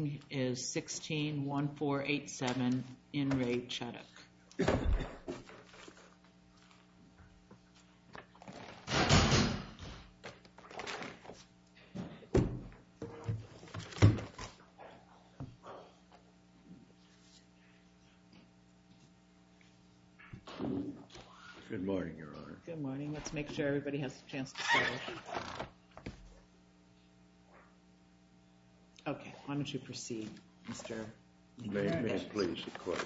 is 16-1487 in Re Chuddock. Good morning, Your Honor. Good morning. Let's make sure everybody has a chance to settle. Okay, why don't you proceed, Mr. May it please the Court.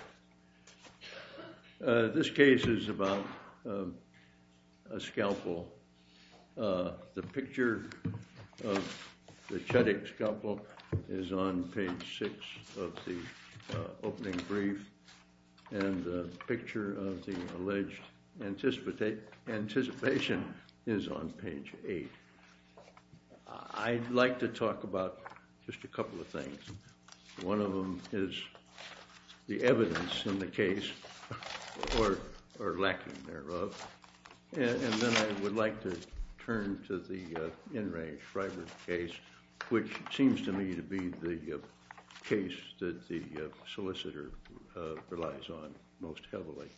This case is about a scalpel. The picture of the Chuddock scalpel is on page 6 of the opening brief, and the picture of the alleged anticipation is on page 8. I'd like to talk about just a couple of things. One of them is the evidence in the case, or lacking thereof. And then I would like to turn to the In Re Schreiber case, which seems to me to be the case that the solicitor relies on most heavily.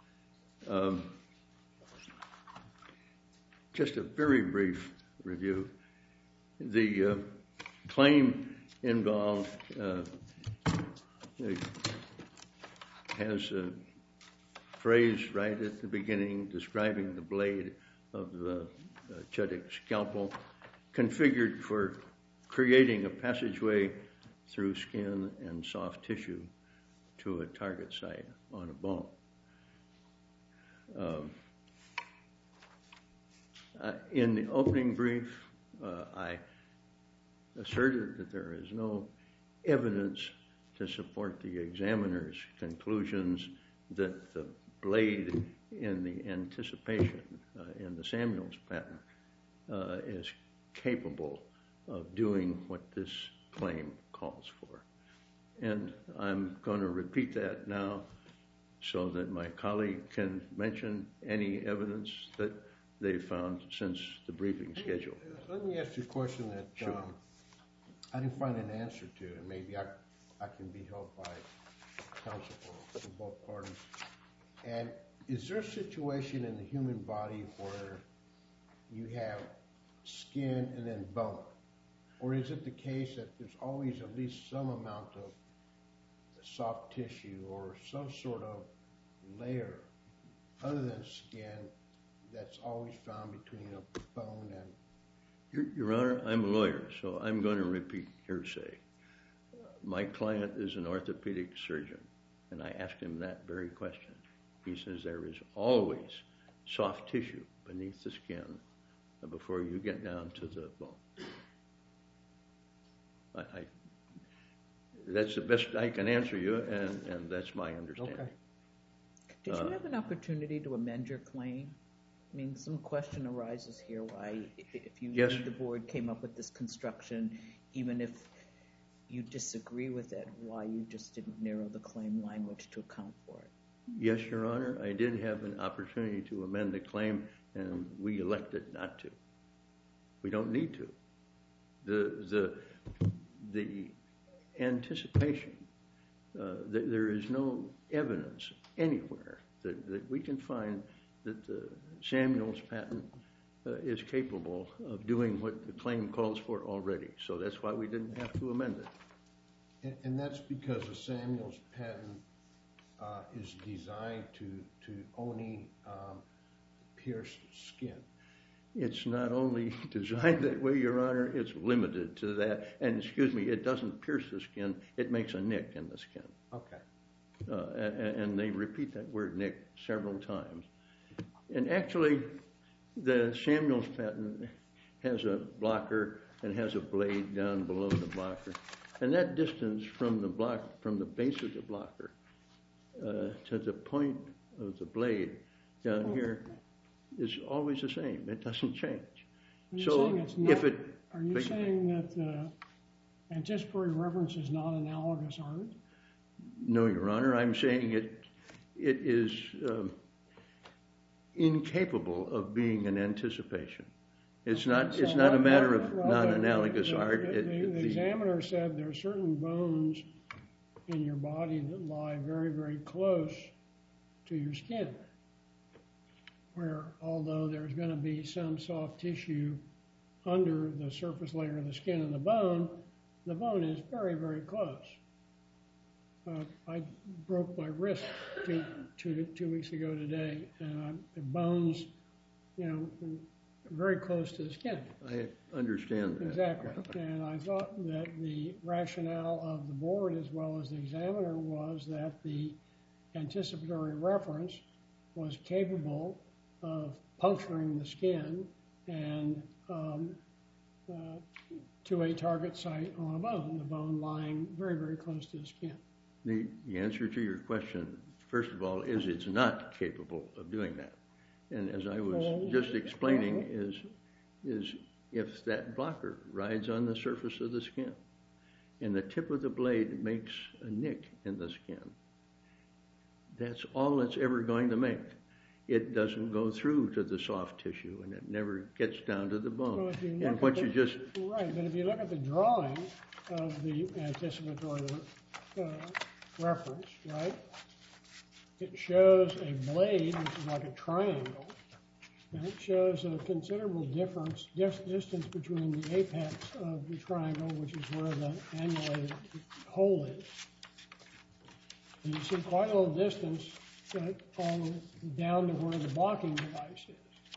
Just a very brief review. The claim involved has a phrase right at the beginning describing the blade of the Chuddock scalpel, configured for creating a passageway through skin and soft tissue to a target site on a bone. In the opening brief, I asserted that there is no evidence to support the examiner's conclusions that the blade in the anticipation in the Samuels patent is capable of doing what this claim calls for. And I'm going to repeat that now so that my colleague can mention any evidence that they found since the briefing schedule. Let me ask you a question that I didn't find an answer to, and maybe I can be helped by counsel for both parties. And is there a situation in the human body where you have skin and then bone? Or is it the case that there's always at least some amount of soft tissue or some sort of layer other than skin that's always found between a bone and... Your Honor, I'm a lawyer, so I'm going to repeat hearsay. My client is an orthopedic surgeon, and I asked him that very question. He says there is always soft tissue beneath the skin before you get down to the bone. That's the best I can answer you, and that's my understanding. Okay. Did you have an opportunity to amend your claim? I mean, some question arises here why, if you Yes. the board came up with this construction, even if you disagree with it, why you just didn't narrow the claim language to account for it? Yes, Your Honor, I did have an opportunity to amend the claim, and we elected not to. We don't need to. The anticipation, there is no evidence anywhere that we can find that the Samuels patent is capable of doing what the claim calls for already. So that's why we didn't have to amend it. And that's because the Samuels patent is designed to only pierce skin. It's not only designed that way, Your Honor, it's limited to that. And excuse me, it doesn't pierce the skin, it makes a nick in the skin. Okay. And they repeat that word nick several times. And actually, the Samuels patent has a blocker and has a blade down below the blocker. And that distance from the base of the blocker to the point of the blade down here is always the same. It doesn't change. Are you saying that the anticipatory reference is not analogous art? No, Your Honor. I'm saying it is incapable of being an anticipation. It's not a matter of non-analogous art. The examiner said there are certain bones in your body that lie very, very close to your skin, where although there's going to be some soft tissue under the surface layer of the skin and the bone is very, very close. I broke my wrist two weeks ago today, and the bones, very close to the skin. I understand that. Exactly. And I thought that the rationale of the board as well as the examiner was that the anticipatory reference was capable of puncturing the skin and to a target site on a bone, the bone lying very, very close to the skin. The answer to your question, first of all, is it's not capable of doing that. And as I was just explaining, is if that blocker rides on the surface of the skin and the tip of the blade makes a nick in the skin, that's all it's ever going to make. It doesn't go through to the soft tissue, and it never gets down to the bone. And what you just... Right, but if you look at the drawing of the anticipatory reference, right, it shows a blade, which is like a triangle, and it shows a considerable distance between the apex of the triangle, which is where the annulated hole is. And you see quite a little distance all down to where the blocking device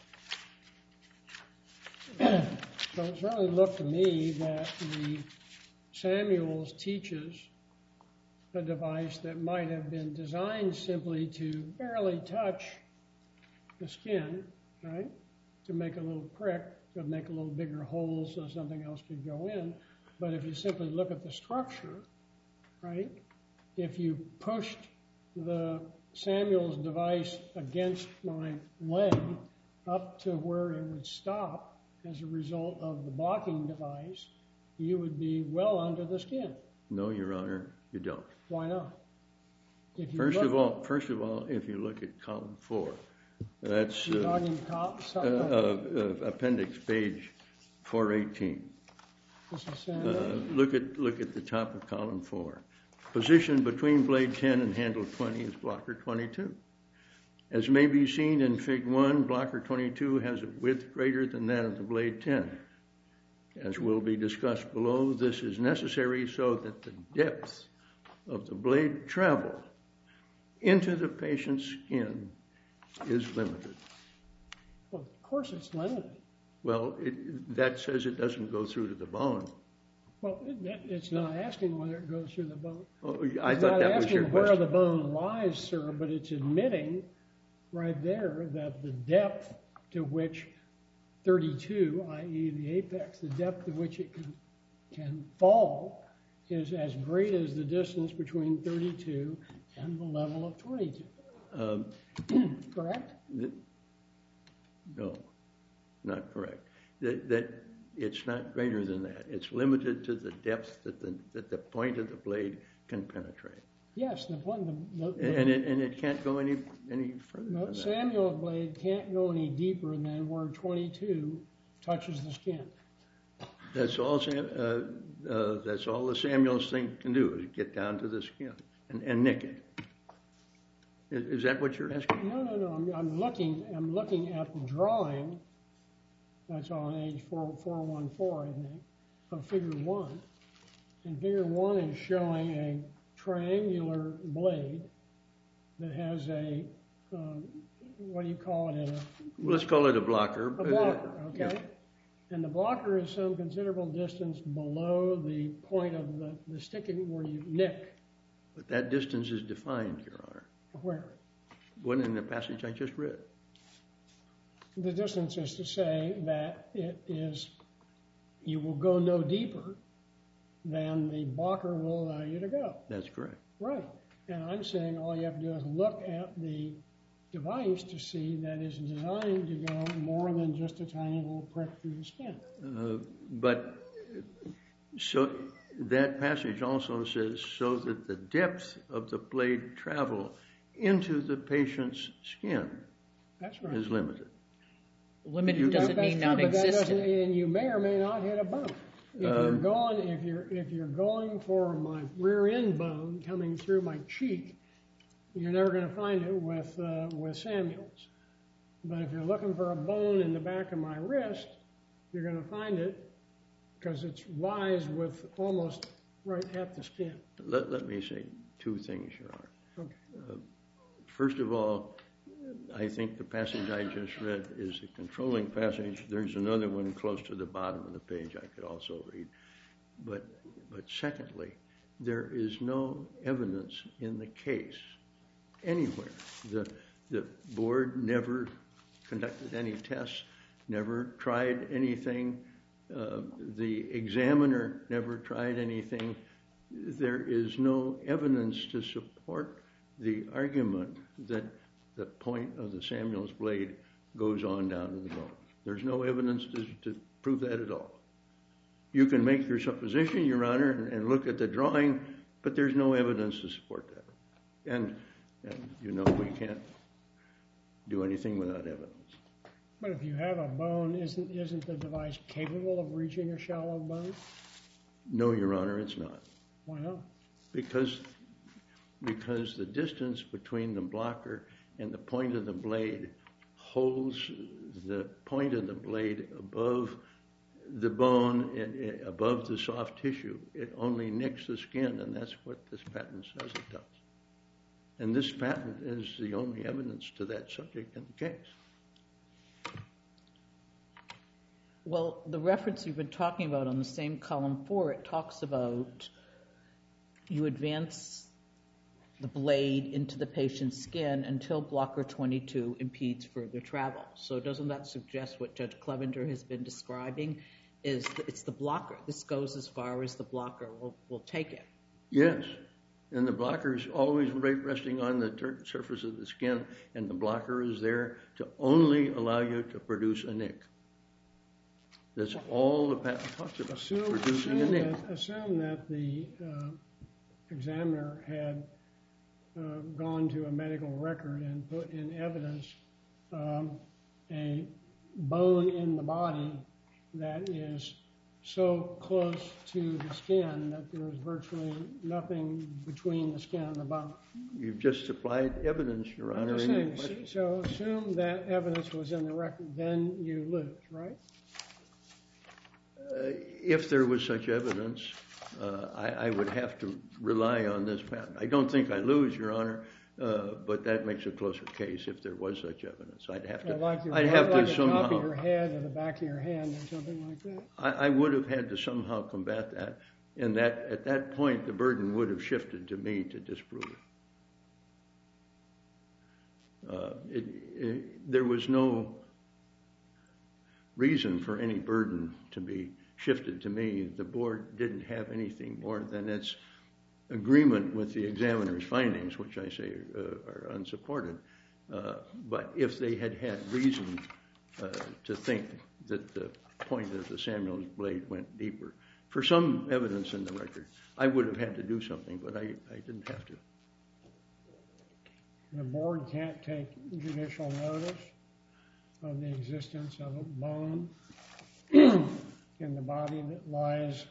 is. So it certainly looked to me that the Samuels teaches a device that might have been designed simply to barely touch the skin, right, to make a little prick, to make a little bigger hole so something else could go in. But if you simply look at the structure, right, if you pushed the Samuels device against my leg up to where it would stop as a result of the blocking device, you would be well under the skin. No, Your Honor, you don't. Why not? First of all, if you look at column 4, that's appendix page 418. Look at the top of column 4. Position between blade 10 and handle 20 is blocker 22. As may be seen in Fig 1, blocker 22 has a width greater than that of the blade 10. As will be discussed below, this is necessary so that the depth of the blade travel into the patient's skin is limited. Well, of course it's limited. Well, that says it doesn't go through to the bone. Well, it's not asking whether it goes through the bone. Oh, I thought that was your question. It's not asking where the bone lies, sir, but it's admitting right there that the depth to which 32, i.e. the apex, the depth to which it can fall is as great as the distance between 32 and the level of 22. Correct? No, not correct. That it's not greater than that. It's limited to the depth that the point of the blade can penetrate. Yes, the point. And it can't go any further than that. Samuel's blade can't go any deeper than where 22 touches the skin. That's all the Samuels thing can do is get down to the skin and nick it. Is that what you're asking? No. I'm looking at the drawing. That's on page 414, I think, of Figure 1. And Figure 1 is showing a triangular blade that has a, what do you call it? Let's call it a blocker. A blocker, okay. Yeah. And the blocker is some considerable distance below the point of the sticking where you nick. But that distance is defined, Your Honor. Where? One in the passage I just read. The distance is to say that it is, you will go no deeper than the blocker will allow you to go. That's correct. Right. And I'm saying all you have to do is look at the device to see that it's designed to go more than just a tiny little prick through the skin. But so that passage also says so that the depth of the blade travel into the patient's skin That's right. is limited. Limited doesn't mean That's true, but that doesn't, non-existent. and you may or may not hit a bone. If you're going for my rear end bone coming through my cheek, you're never going to find it with Samuels. But if you're looking for a bone in the back of my wrist, you're going to find it because it lies with almost right at the skin. Let me say two things, Your Honor. Okay. First of all, I think the passage I just read is a controlling passage. There's another one close to the bottom of the page I could also read. But secondly, there is no evidence in the case anywhere. The board never conducted any tests, never tried anything. The examiner never tried anything. There is no evidence to support the argument that the point of the Samuels blade goes on down to the bone. There's no evidence to prove that at all. You can make your supposition, Your Honor, and look at the drawing, but there's no evidence to support that. And you know we can't do anything without evidence. But if you have a bone, isn't the device capable of reaching a shallow bone? No, Your Honor, it's not. Why not? Because the distance between the blocker and the point of the blade holds the point of the blade above the bone and above the soft tissue. It only nicks the skin, and that's what this patent says it does. And this patent is the only evidence to that subject in the case. Well, the reference you've been talking about on the same column 4, it talks about you advance the blade into the patient's skin until blocker 22 impedes further travel. So doesn't that suggest what Judge Clevenger has been describing is it's the blocker. This goes as far as the blocker will take it. Yes, and the blocker is always resting on the surface of the skin, and the blocker is there to only allow you to produce a nick. That's all the patent talks about, producing a nick. Assume that the examiner had gone to a medical record and put in evidence a bone in the body that is so close to the skin that there is virtually nothing between the skin and the bone. You've just supplied evidence, Your Honor. I'm just saying, so assume that evidence was in the record, then you lose, right? If there was such evidence, I would have to rely on this patent. I don't think I lose, Your Honor, but that makes a closer case if there was such evidence. I'd have to somehow. Top of your head or the back of your hand or something like that. I would have had to somehow combat that, and that at that point the burden would have shifted to me to disprove it. There was no reason for any burden to be shifted to me. The board didn't have anything more than its agreement with the examiner's findings, which I say are unsupported. But if they had had reason to think that the point of the Samuels blade went deeper, for some evidence in the record, I would have had to do something, but I didn't have to. The board can't take judicial notice of the existence of a bone in the body that lies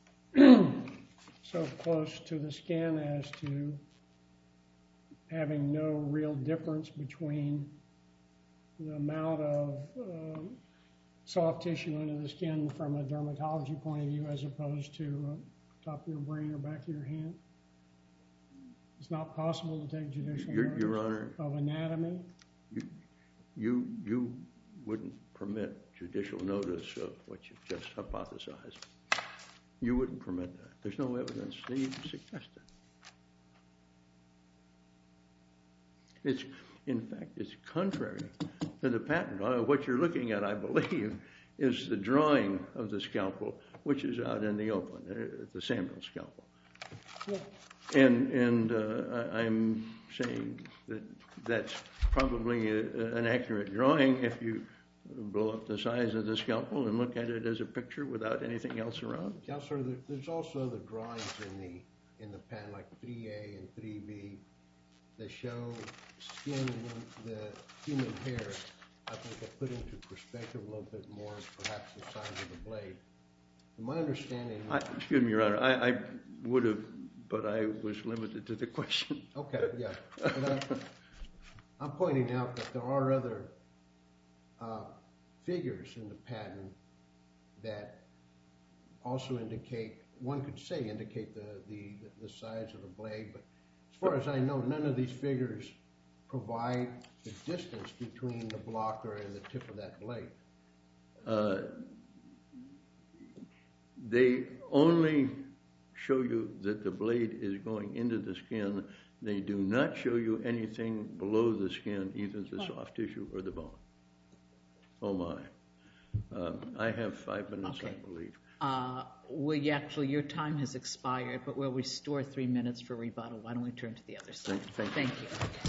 so close to the skin as to having no real difference between the amount of soft tissue under the skin from a dermatology point of view as opposed to top of your brain or back of your hand. It's not possible to take judicial notice Your Honor, of anatomy. You wouldn't permit judicial notice of what you've just hypothesized. You wouldn't permit that. There's no evidence to even suggest it. In fact, it's contrary to the patent. What you're looking at, I believe, is the drawing of the scalpel, which is out in the open, the Samuels scalpel. Yeah. And I'm saying that that's probably an accurate drawing if you blow up the size of the scalpel and look at it as a picture without anything else around. Counselor, there's also other drawings in the pen, like 3A and 3B, that show skin in the human hair I think I put into perspective a little bit more, perhaps the size of the blade. My understanding... Excuse me, Your Honor. I would have, but I was limited to the question. Okay, yeah. But I'm pointing out that there are other figures in the patent that also indicate, one could say indicate the size of the blade, but as far as I know, none of these figures provide the distance between the blocker and the tip of that blade. They only show you that the blade is going into the skin. They do not show you anything below the skin, either the soft tissue or the bone. Oh my. I have 5 minutes, okay. I believe. Your time has expired, but we'll restore 3 minutes for rebuttal. Why don't we turn to the other side? Thank you.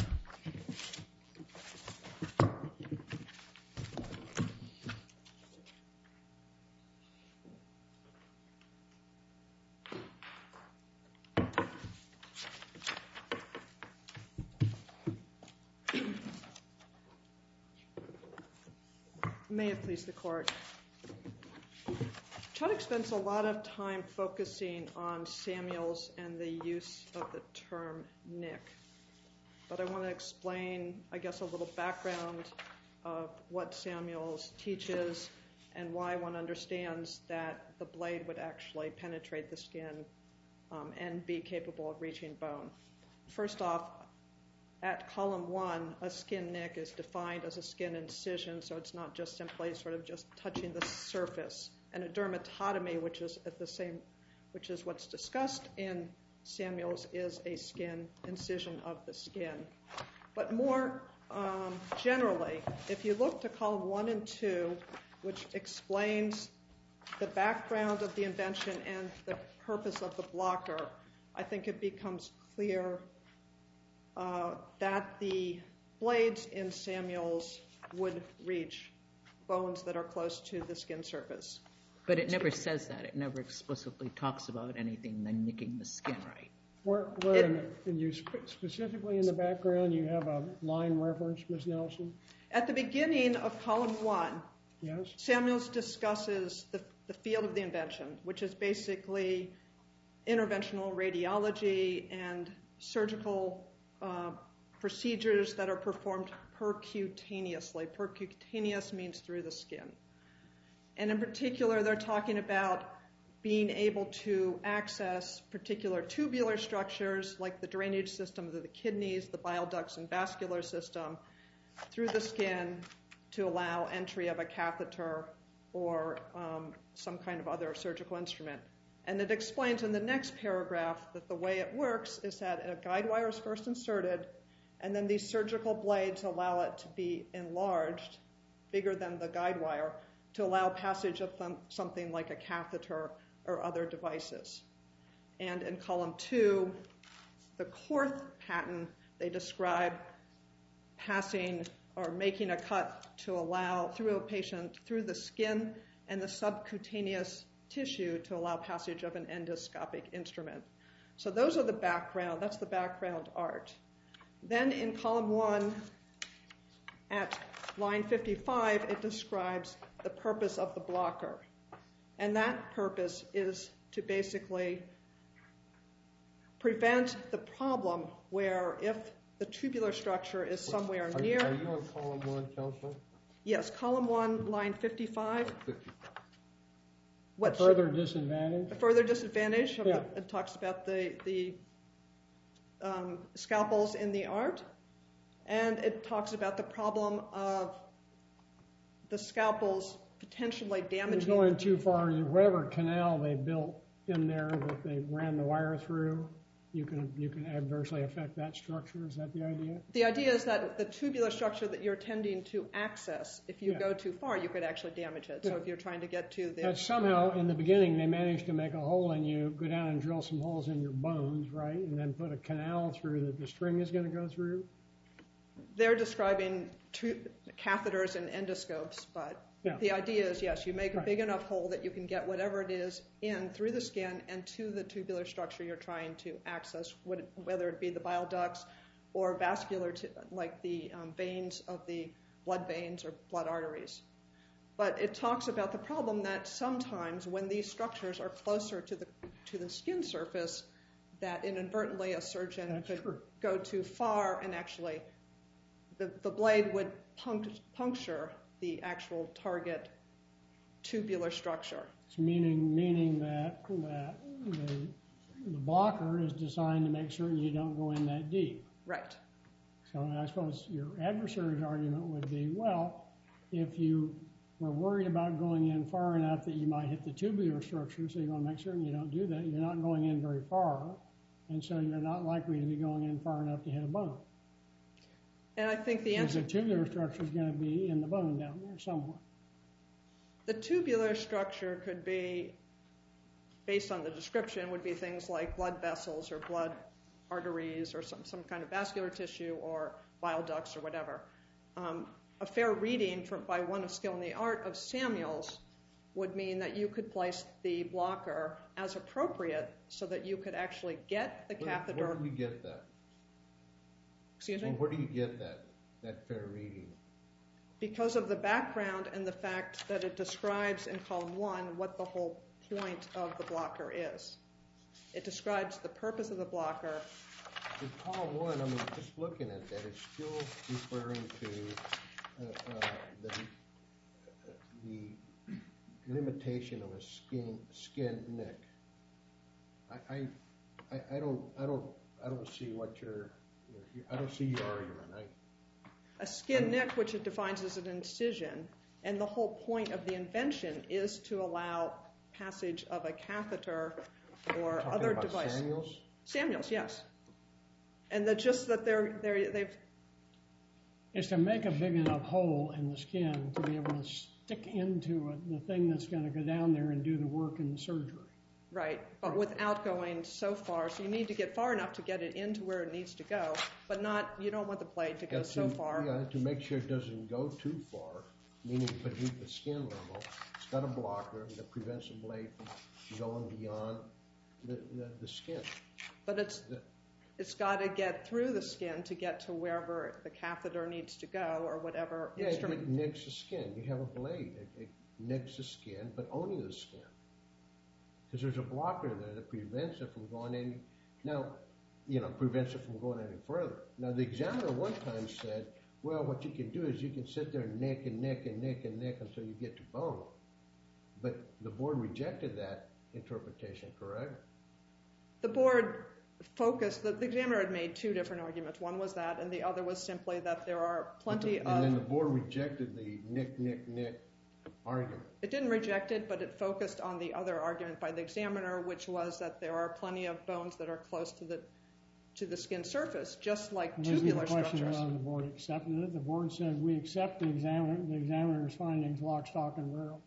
May it please the Court. Chuddick spends a lot of time focusing on Samuels and the use of the term nick. But I want to explain, I guess, a little background of what Samuels teaches and why one understands that the blade would actually penetrate the skin and be capable of reaching bone. First off, at column 1, a skin nick is defined as a skin incision, so it's not just simply sort of just touching the surface. And a dermatotomy, which is what's discussed in Samuels, is a skin incision of the skin. But more generally, if you look to column 1 and 2, which explains the background of the invention and the purpose of the blocker, I think it becomes clear that the blades in Samuels would reach bones that are close to the skin surface. But it never says that. It never explicitly talks about anything than nicking the skin, right? Specifically in the background, you have a line reference, Ms. Nelson? At the beginning of column 1, yes, Samuels discusses the field of the invention, which is basically interventional radiology and surgical procedures that are performed percutaneously. Percutaneous means through the skin. And in particular, they're talking about being able to access particular tubular structures like the drainage system of the kidneys, the bile ducts and vascular system through the skin to allow entry of a catheter or some kind of other surgical instrument. And it explains in the next paragraph that the way it works is that a guide wire is first inserted, and then these surgical blades allow it to be enlarged, bigger than the guide wire, to allow passage of something like a catheter or other devices. And in column 2, the Korth patent, they describe passing or making a cut to allow through a patient, through the skin and the subcutaneous tissue to allow passage of an endoscopic instrument. So those are the background, that's the background art. Then in column 1, at line 55, it describes the purpose of the blocker. And that purpose is to basically prevent the problem where if the tubular structure is somewhere near... Are you on column 1, Counselor? Yes, column 1, line 55. 55. A further disadvantage? A further disadvantage. It talks about the scalpels in the art. And it talks about the problem of the scalpels potentially damaging... It's going too far. Whatever canal they built in there that they ran the wire through, you can adversely affect that structure. Is that the idea? The idea is that the tubular structure that you're tending to access, if you go too far, you could actually damage it. So if you're trying to get to the... That somehow, in the beginning, they managed to make a hole in you, go down and drill some holes in your bones, right? And then put a canal through that the string is going to go through? They're describing catheters and endoscopes, but the idea is, yes, you make a big enough hole that you can get whatever it is in through the skin and to the tubular structure you're trying to access, whether it be the bile ducts or vascular, like the veins of the blood veins or blood arteries. But it talks about the problem that sometimes when these structures are closer to the skin surface, that inadvertently a surgeon could go too far and actually the blade would puncture the actual target tubular structure. It's meaning that the blocker is designed to make certain you don't go in that deep. Right. So I suppose your adversary's argument would be, well, if you were worried about going in far enough that you might hit the tubular structure, so you want to make certain you don't do that, you're not going in very far, and so you're not likely to be going in far enough to hit a bone. And I think the answer... Because the tubular structure is going to be in the bone down there somewhere. The tubular structure could be, based on the description, would be things like blood vessels or blood arteries or some kind of vascular tissue or bile ducts or whatever. A fair reading by one of skill in the art of Samuels would mean that you could place the blocker as appropriate so that you could actually get the catheter... Where do you get that? Excuse me? Well, where do you get that fair reading? Because of the background and the fact that it describes in column 1 what the whole point of the blocker is. It describes the purpose of the blocker. In column 1, I mean, just looking at that, it's still referring to the limitation of a skin nick. I don't see I don't see your argument. A skin nick, which it defines as an incision, and the whole point of the invention is to allow passage of a catheter or other device. Samuels? Samuels, yes. And they've... It's to make a big enough hole in the skin to be able to stick into it, the thing that's going to go down there and do the work in the surgery. Right, but without going so far. So you need to get far enough to get it into where it needs to go, but you don't want the blade to go so far. Yeah, to make sure it doesn't go too far, meaning beneath the skin level. It's got a blocker that prevents the blade from going beyond the skin. But it's got to get through the skin to get to wherever the catheter needs to go or whatever instrument. It nicks the skin. You have a blade. It nicks the skin, but only the skin. Because there's a blocker there that prevents it from going any... Now, prevents it from going any further. Now, the examiner one time said, well, what you can do is you can sit there and nick and nick and nick and nick until you get to bone. But the board rejected that interpretation, correct? The board focused... The examiner had made two different arguments. One was that, and the other was simply that there are plenty of... And then the board rejected the nick, nick, nick argument. It didn't reject it, but it focused on the other argument by the examiner, which was that there are plenty of bones that are close to the skin surface, just like tubular structures. The question whether the board accepted it. The board said, we accept the examiner's findings, lock, stock, and barrel.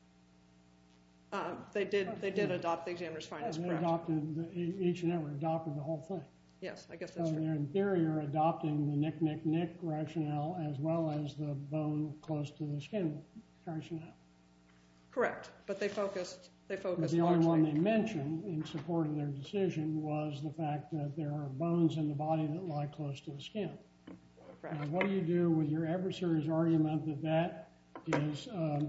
They did adopt the examiner's findings, They correct? each and every adopted the whole thing. Yes, I guess that's So true. in theory, you're adopting the nick, nick, nick rationale as well as the bone close to the skin rationale. Correct, but they focused But largely. the only one they mentioned in support of their decision was the fact that there are bones in the body that lie close to the skin. Correct. Now, what do you do with your adversary's argument that is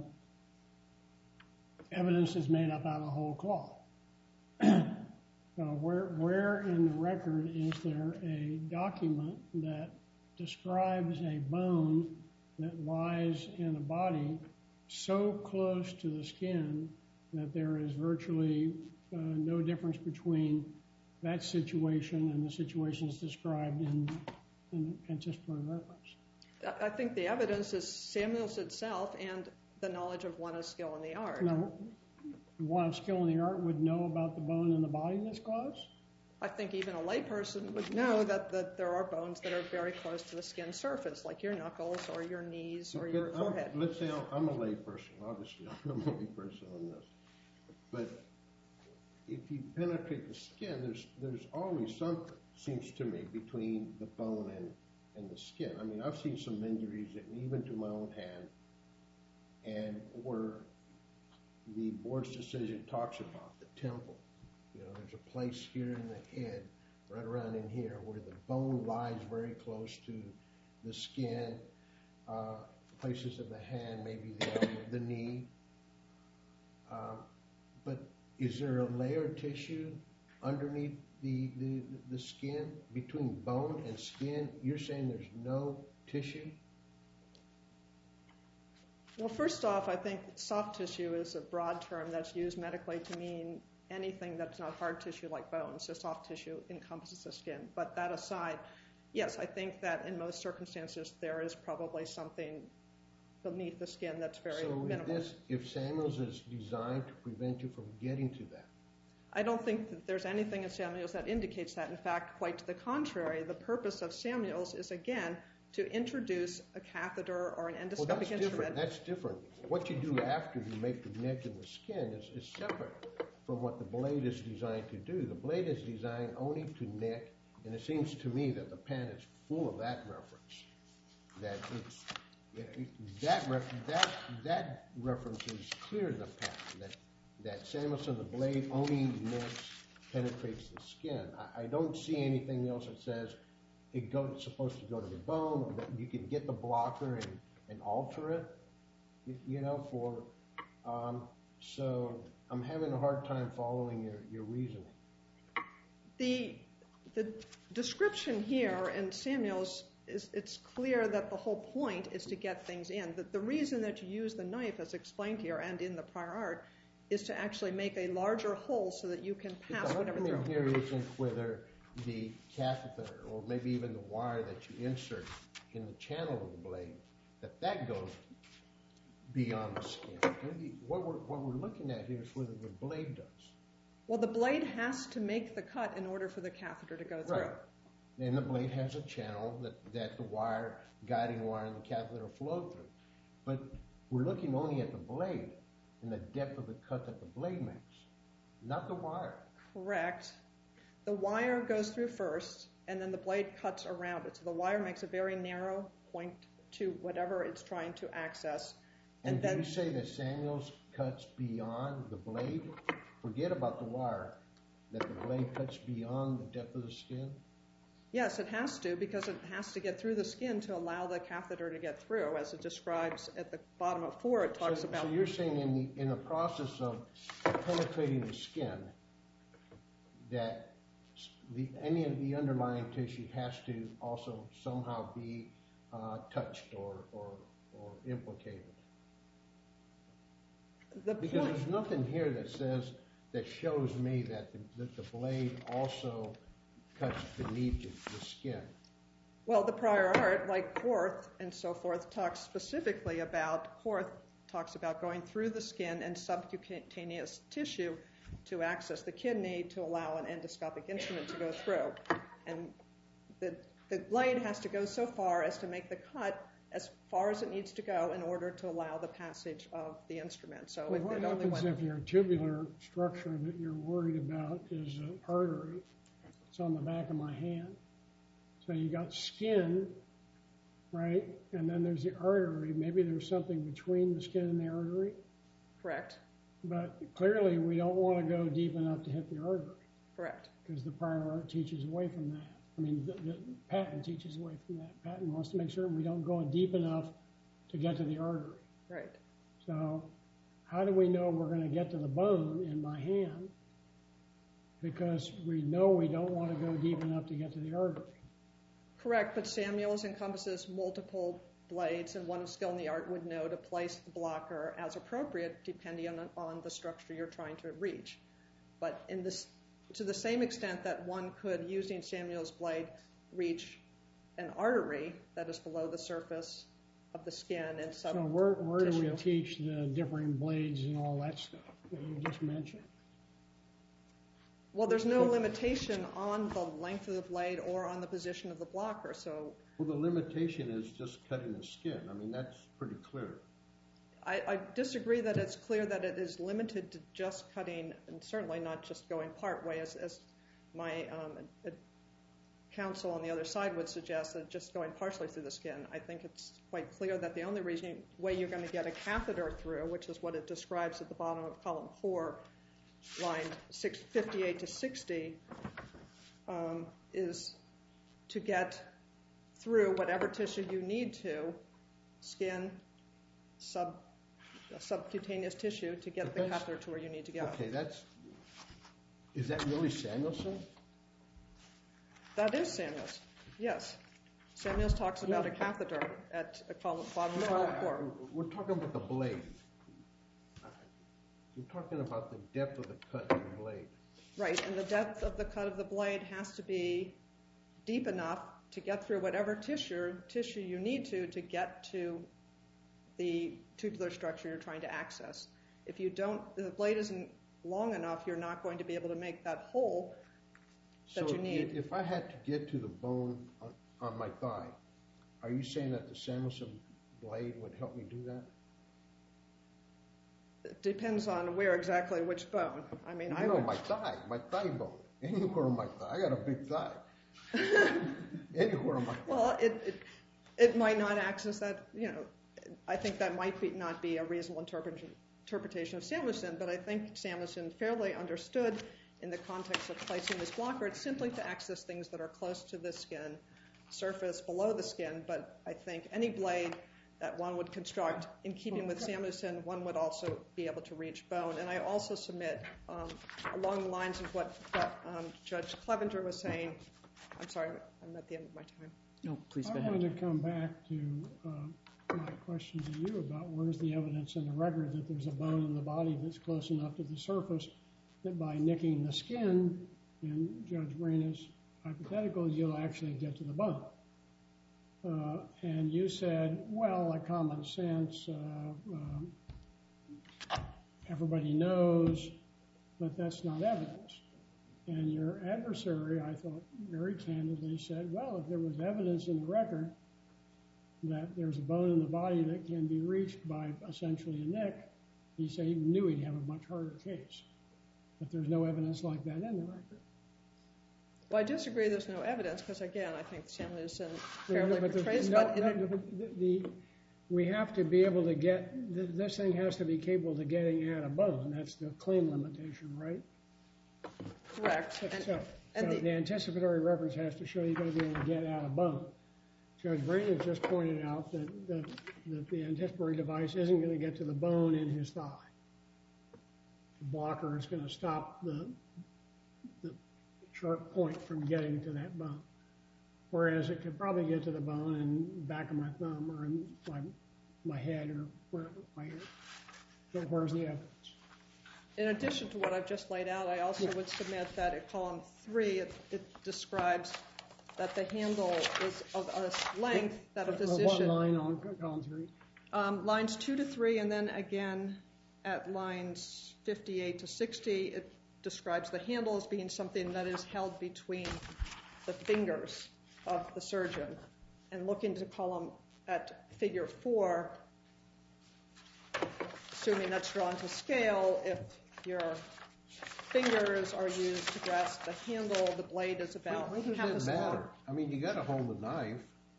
evidence is made up out of whole cloth? So where in the record is there a document that describes a bone that lies in a body so close to the skin that there is virtually no difference between that situation and the situations described in anticipatory reference? I think the evidence is Samuels itself and the knowledge of one of skill in the art. Now, one of skill in the art would know about the bone in the body this close? I think even a layperson would know that there are bones that are very close to the skin surface, like your knuckles or your knees or your forehead. Let's say I'm a layperson. Obviously, I'm a layperson on this. But if you penetrate the skin, there's always something, seems to me, between the bone and the skin. I mean, I've seen some injuries, even to my own hand, and where the board's decision talks about the temple. There's a place here in the head, right around in here, where the bone lies very close to the skin. places of the hand, maybe the elbow, the knee. But is there a layer of tissue underneath the skin, between bone and skin? You're saying there's no tissue? Well, first off, I think soft tissue is a broad term that's used medically to mean anything that's not hard tissue like bone. So soft tissue encompasses the skin. But that aside, yes, I think that in most circumstances there is probably something beneath the skin that's very minimal. So if Samuels is designed to prevent you from getting to that? I don't think that there's anything in Samuels that indicates that. In fact, quite to the contrary, the purpose of Samuels is, again, to introduce a catheter or an endoscopic instrument. That's different. What you do after you make the nick in the skin is separate from what the blade is designed to do. The blade is designed only to nick, and it seems to me that the pen is full of that reference. That reference is clear in the patent, that Samuelson, the blade only nicks, penetrates the skin. I don't see anything else that says it's supposed to go to the bone, or that you can get the blocker and alter it, so I'm having a hard time following your reasoning. The description here in Samuels, it's clear that the whole point is to get things in. The reason that you use the knife, as explained here and in the prior art, is to actually make a larger hole so that you can pass whatever through. The argument here isn't whether the catheter or maybe even the wire that you insert in the channel of the blade, that goes beyond the skin. What we're looking at here is whether the blade does. Well, the blade has to make the cut in order for the catheter to go through. Right. And the blade has a channel that the guiding wire and the catheter flow through. But we're looking only at the blade and the depth of the cut that the blade makes, not the wire. Correct. The wire goes through first, and then the blade cuts around it. So the wire makes a very narrow point to whatever it's trying to access. And then you say that Samuels cuts beyond the blade? Forget about the wire, that the blade cuts beyond the depth of the skin? Yes, it has to, because it has to get through the skin to allow the catheter to get through. As it describes at the bottom of 4, it talks about... So you're saying in the process of penetrating the skin, that any of the underlying tissue has to also somehow be touched or implicated? Because there's nothing here that shows me that the blade also cuts beneath the skin. Well, the prior art, like Korth and so forth, talks about going through the skin and subcutaneous tissue to access the kidney to allow an endoscopic instrument to go through. And the blade has to go so far as to make the cut as far as it needs to go in order to allow the passage of the instrument. So well, what happens if your tubular structure that you're worried about is an artery? It's on the back of my hand. So you got skin, right? And then there's the artery. Maybe there's something between the skin and the artery. Correct. But clearly we don't want to go deep enough to hit the artery. Correct. Because the prior art teaches away from that. I mean, the patent teaches away from that. Patent wants to make sure we don't go deep enough to get to the artery. Right. So how do we know we're going to get to the bone in my hand? Because we know we don't want to go deep enough to get to the artery. Correct, but Samuels encompasses multiple blades, and one of skill in the art would know to place the blocker as appropriate depending on the structure you're trying to reach. But to the same extent that one could, using Samuel's blade, reach an artery that is below the surface of the skin and So where do we teach the differing blades and all that stuff that you just mentioned? Well, there's no limitation on the length of the blade or on the position of the blocker. So, well, the limitation is just cutting the skin. I mean, that's pretty clear. I disagree that it's clear that it is limited to just cutting, and certainly not just going part way, as my counsel on the other side would suggest, that just going partially through the skin. I think it's quite clear that the only way you're going to get a catheter through, which is what it describes at the bottom of column 4, line 58 to 60, is to get through whatever tissue you need to skin, subcutaneous tissue to get the catheter to where you need to go. Okay, is that really Samuelson? That is Samuels, yes. Samuels talks about a catheter at a bottom of column 4. We're talking about the blade. We're talking about the depth of the cut of the blade. Right, and the depth of the cut of the blade has to be deep enough to get through whatever tissue you need to get to the tubular structure you're trying to access. If the blade isn't long enough, you're not going to be able to make that hole that you need. So if I had to get to the bone on my thigh, are you saying that the Samuelson blade would help me do that? It depends on which bone. I mean, my thigh bone. Anywhere on my thigh. I got a big thigh. Anywhere on my thigh. Well, it might not access that, I think that might not be a reasonable interpretation of Samuelson, but I think Samuelson fairly understood in the context of placing this blocker, it's simply to access things that are close to the skin, surface below the skin, but I think any blade that one would construct in keeping with Samuelson, one would also be able to reach bone. And I also submit, along the lines of what Judge Clevenger was saying, I'm sorry, I'm at the end of my time. No, please go I ahead. wanted to come back to my question to you about where's the evidence in the record that there's a bone in the body that's close enough to the surface that by nicking the skin, in Judge Reyna's hypothetical, you'll actually get to the bone. And you said, well, like common sense, everybody knows, but that's not evidence. And your adversary, I thought, very candidly said, well, if there was evidence in the record that there's a bone in the body that can be reached by essentially a nick, he said he knew he'd have a much harder case. But there's no evidence like that in the record. Well, I disagree there's no evidence, because again, I think Samuelson fairly portrays, we have to be able to get, this thing has to be capable of getting at a bone. That's the claim limitation, right? Correct. So the anticipatory reference has to show you're going to be able to get at a bone. Judge Reyna just pointed out that the anticipatory device isn't going to get to the bone in his thigh. The blocker is going to stop the sharp point from getting to that bone. Whereas it could probably get to the bone in the back of my thumb or in my head or wherever my ear. So where's the evidence? In addition to what I've just laid out, I also would submit that at column 3, it describes that the handle is of a length that a physician... What line on column 3? Lines 2 to 3, and then again at lines 58 to 60, it describes the handle as being something that is held between the fingers of the surgeon. And looking to at figure 4, assuming that's drawn to scale, if your fingers are used to grasp the handle, the blade is about half as long. I mean, you got to hold the knife.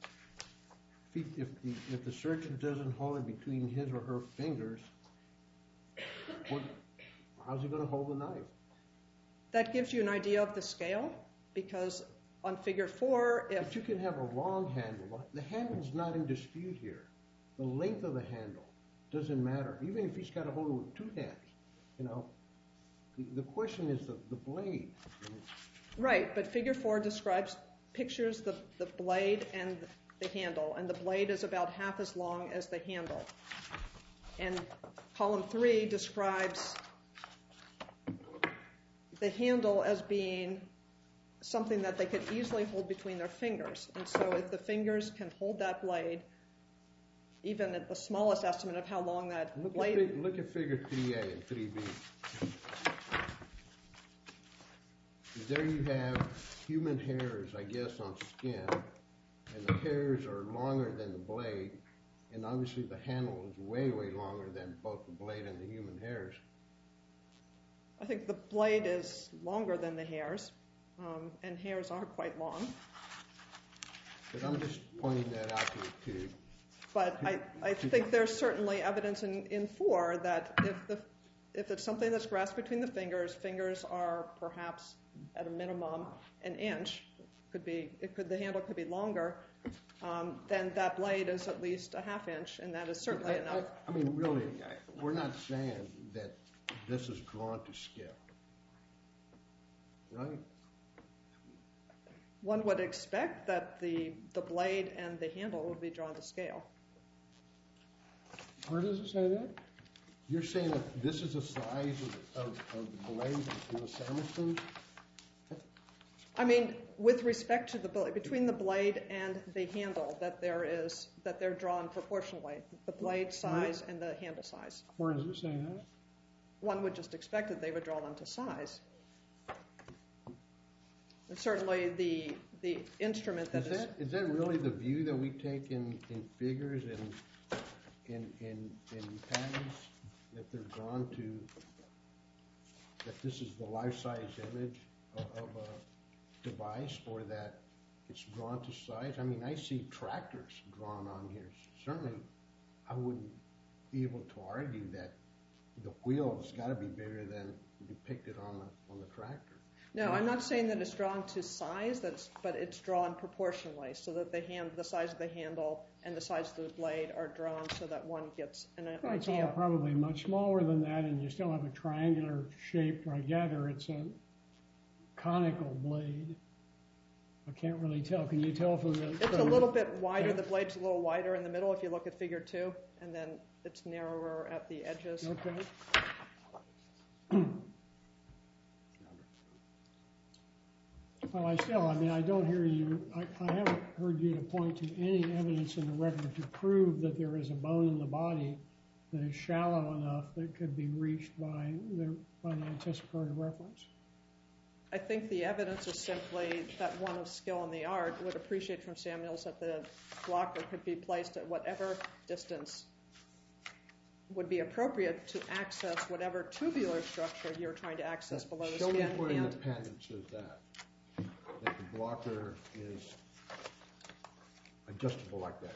If the surgeon doesn't hold it between his or her fingers, how's he going to hold the knife? That gives you an idea of the scale, because on figure 4, But you can have a long handle. The handle's not in dispute here. The length of the handle doesn't matter. Even if he's got to hold it with 2 hands, the question is the blade. Right, but figure 4 pictures the blade and the handle, and the blade is about half as long as the handle. And column 3 describes the handle as being something that they could easily hold between their fingers. And so if the fingers can hold that blade, even at the smallest estimate of how long that blade... Look at figure 3A and 3B. There you have human hairs, I guess, on skin, and the hairs are longer than the blade, and obviously the handle is way, way longer than both the blade and the human hairs. I think the blade is longer than the hairs, and hairs are quite long. But I'm just pointing that out to you. But I think there's certainly evidence in 4 that if it's something that's grasped between the fingers are perhaps at a minimum an inch. The handle could be longer. then that blade is at least a half inch, and that is certainly enough. I mean, really, we're not saying that this is drawn to scale, right? One would expect that the blade and the handle would be drawn to scale. Where does it say that? You're saying that this is the size of the blade in the Samuelson? I mean, with respect to the blade, between the blade and the handle, that they're drawn proportionally, the blade size and the handle size. Where does it say that? One would just expect that they would draw them to size. And certainly the instrument that is... Is that really the view that we take in figures and in patterns, that they're drawn to, that this is the life-size image of a device, or that it's drawn to size? I mean, I see tractors drawn on here. Certainly, I wouldn't be able to argue that the wheel has got to be bigger than depicted on the tractor. No, I'm not saying that it's drawn to size, but it's drawn proportionally, so that the size of the handle and the size of the blade are drawn so that one gets an idea. It's all probably much smaller than that, and you still have a triangular shape. I gather it's a conical blade. I can't really tell. Can you tell from the... It's a little bit wider. Okay. The blade's a little wider in the middle if you look at figure 2, and then it's narrower at the edges. Okay. Well, I don't hear you, I haven't heard you to point to any evidence in the record to prove that there is a bone in the body that is shallow enough that could be reached by the anticipatory reference. I think the evidence is simply that one of skill in the art would appreciate from Samuels that the blocker could be placed at whatever distance would be appropriate to access whatever tubular structure you're trying to access below the skin. Show me where in the patent says that the blocker is adjustable like that.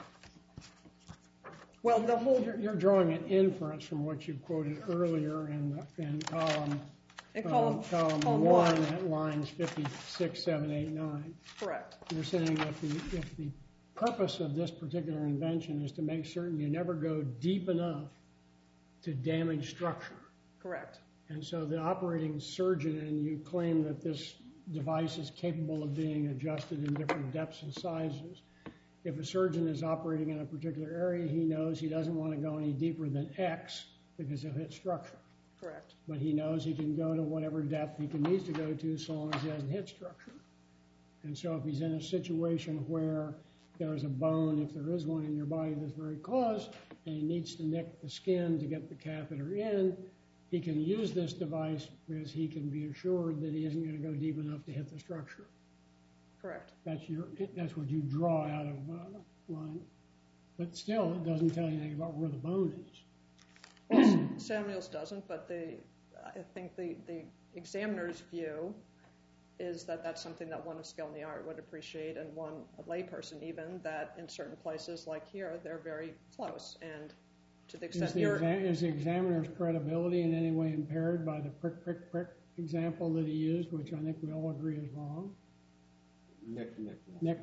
Well, the whole... You're drawing an inference from what you quoted earlier in column 1 at lines 56, 7, 8, 9. Correct. You're saying if the purpose of this particular invention is to make certain you never go deep enough to damage structure. Correct. And so the operating surgeon, and you claim that this device is capable of being adjusted in different depths and sizes. If a surgeon is operating in a particular area, he knows he doesn't want to go any deeper than X because he'll hit structure. Correct. But he knows he can go to whatever depth he needs to go to so long as he doesn't hit structure. And so if he's in a situation where there's a bone, if there is one in your body that's very close, and he needs to nick the skin to get the catheter in, he can use this device because he can be assured that he isn't going to go deep enough to hit the structure. Correct. That's what you draw out of line. But still, it doesn't tell you anything about where the bone is. Well, Samuels doesn't, but I think the examiner's view is that that's something that one of skill in the art would appreciate, and a layperson even, that in certain places like here, they're very close. And to the extent is the examiner's credibility in any way impaired by the prick, prick, prick example that he used, which I think we all agree is wrong? Nick. Nick.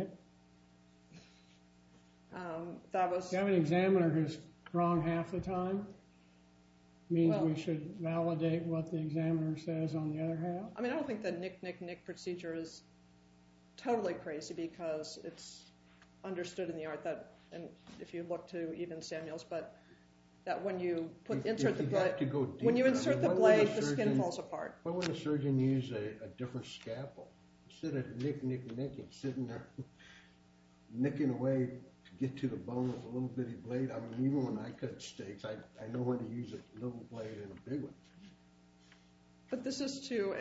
That was... You have an examiner who's wrong half the time? Means we should validate what the examiner says on the other half? I mean, I don't think the nick procedure is totally crazy, because it's understood in the art that, and if you look to even Samuels, but that when you insert the blade, when you insert the blade, the skin falls apart. Why wouldn't a surgeon use a different scalpel? Instead of nicking, sitting there nicking away to get to the bone with a little bitty blade. I mean, even when I cut steaks, I know when to use a little blade and a big one. But this is to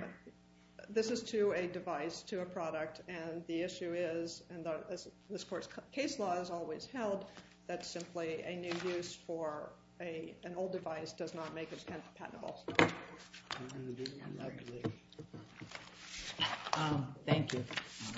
a device, to a product, and the issue is, and this court's case law has always held, that simply a new use for an old device does not make it patentable. Thank you.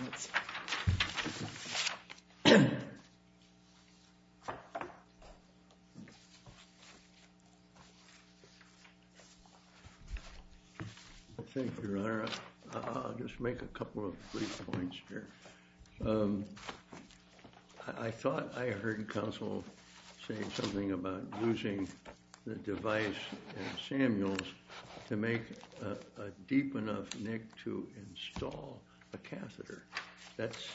Thank you, Your Honor. I'll just make a couple of brief points here. I thought I heard counsel saying something about using the device in Samuels to make a deep enough nick to install a catheter. That's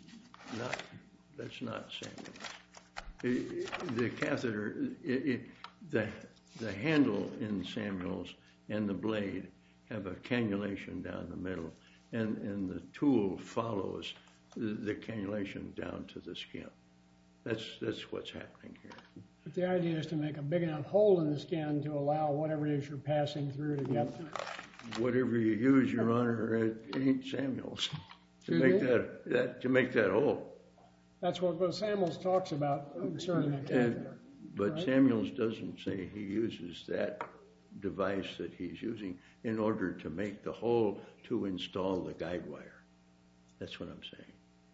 not Samuels. The catheter, the handle in Samuels and the blade have a cannulation down the middle, and the tool follows the cannulation down to the skin. That's what's happening here. But the idea is to make a big enough hole in the skin to allow whatever it is you're passing through to get through. Whatever you use, Your Honor, it ain't Samuels to make that hole. That's what Samuels talks about, inserting a catheter. But right? Samuels doesn't say he uses that device that he's using in order to make the hole to install the guide wire. That's what I'm saying.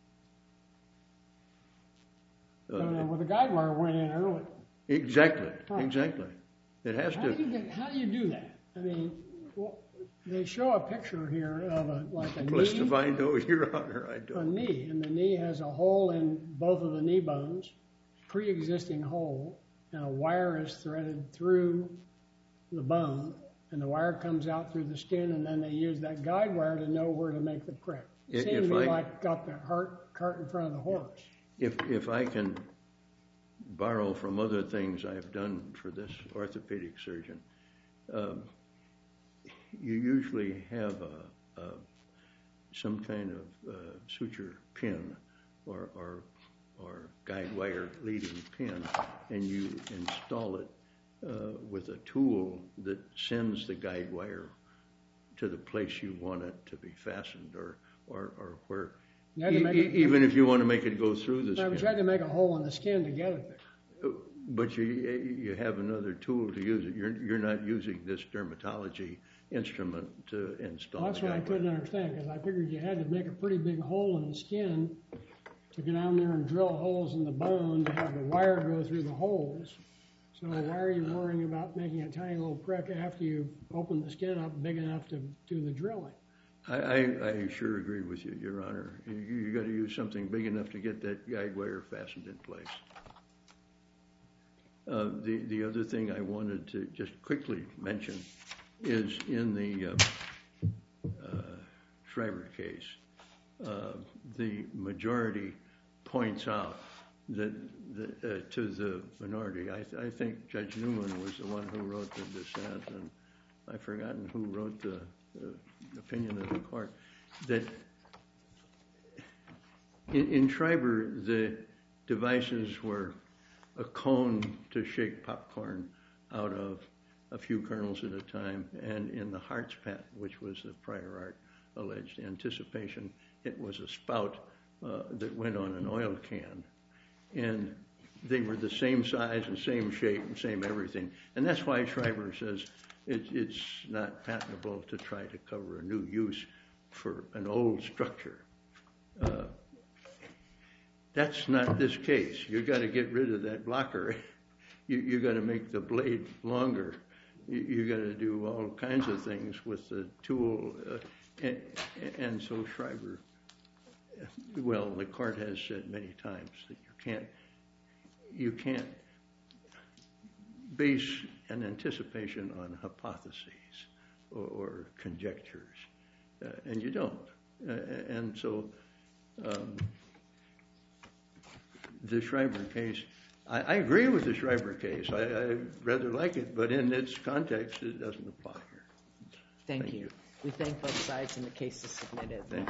Well, the guide wire went in early. Exactly. Exactly. It has to. How do you do that? I mean, they show a picture here of a knee. Plus, if I know, Your Honor, I don't. A knee, and the knee has a hole in both of the knee bones, pre-existing hole, and a wire is threaded through the bone, and the wire comes out through the skin, and then they use that guide wire to know where to make the prick. It seems to me like got the cart in front of the horse. If I can borrow from other things I've done for this orthopedic surgeon, you usually have some kind of suture pin or guide wire leading pin, and you install it with a tool that sends the guide wire to the place you want it to be fastened, or where. Even if you want to make it go through the skin. I tried to make a hole in the skin to get it there. But you have another tool to use it. You're not using this dermatology instrument to install. Well, that's what I couldn't understand, because I figured you had to make a pretty big hole in the skin to get down there and drill holes in the bone to have the wire go through the holes. So why are you worrying about making a tiny little prick after you open the skin up big enough to do the drilling? I sure agree with you, Your Honor. You got to use something big enough to get that guide wire fastened in place. The other thing I wanted to just quickly mention is in the Schreiber case, the majority points out that to the minority, I think Judge Newman was the one who wrote the dissent, and I've forgotten who wrote the opinion of the court, that in Schreiber, the devices were a cone to shake popcorn out of a few kernels at a time, and in the Hart's patent, which was the prior art alleged anticipation, it was a spout that went on an oil can, and they were the same size and same shape and same everything, and that's why Schreiber says it's not patentable to try to cover a new use for an old structure. That's not this case. You've got to get rid of that blocker. You've got to make the blade longer. You've got to do all kinds of things with the tool. And so Schreiber, well, the court has said many times that you can't base an anticipation on hypotheses or conjectures, and you don't. And so the Schreiber case, I agree with the Schreiber case. I rather like it, but in its context, it doesn't apply here. Thank you. We thank both sides, and the case is submitted.